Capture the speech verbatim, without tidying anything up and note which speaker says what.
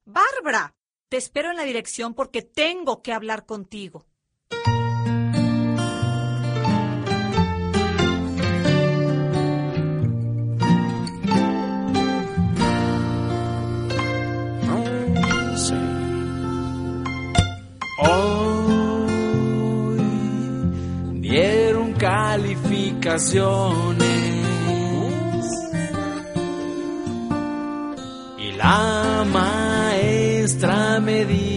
Speaker 1: Bárbara, te espero en la dirección porque tengo que hablar contigo.
Speaker 2: Hoy dieron calificaciones y la maestra me dijo